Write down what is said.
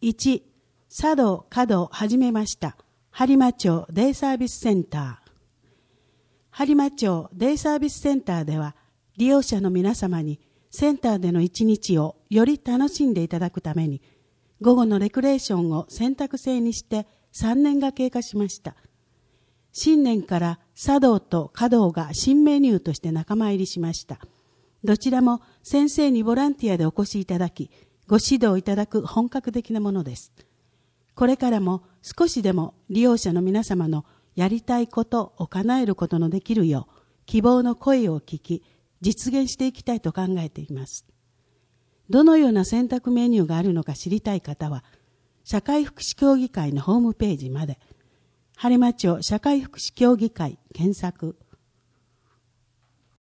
1、茶道・華道を始めました。播磨町デイサービスセンター。播磨町デイサービスセンターでは、利用者の皆様にセンターでの一日をより楽しんでいただくために、午後のレクレーションを選択制にして3年が経過しました。新年から茶道と華道が新メニューとして仲間入りしました。どちらも先生にボランティアでお越しいただき、ご指導いただく本格的なものです。これからも少しでも利用者の皆様のやりたいことを叶えることのできるよう、希望の声を聞き、実現していきたいと考えています。どのような選択メニューがあるのか知りたい方は、社会福祉協議会のホームページまで、播磨町社会福祉協議会検索、